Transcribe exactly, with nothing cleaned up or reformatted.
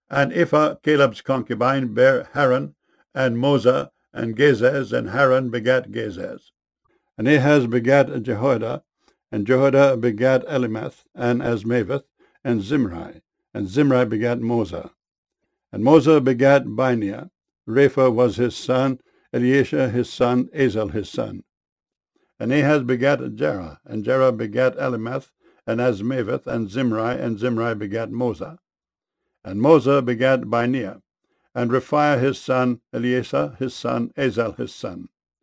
And Ephah, Caleb's concubine, bare Haran, and Moza, and Gezez, and Haran begat Gezez. And Ahaz begat Jehoiada, and Jehoiada begat Elimeth, and Asmaveth, and Zimri, and Zimri begat Moza. And Moza begat Bineah. Rapha was his son, Eliashah his son, Azel his son. And Ahaz begat Jerah, and Jerah begat Elimeth, and Asmaveth, and Zimri, and Zimri begat Moza. And Moza begat Bineah, and Rephaiah his son, Eleasah his son, Azel his son.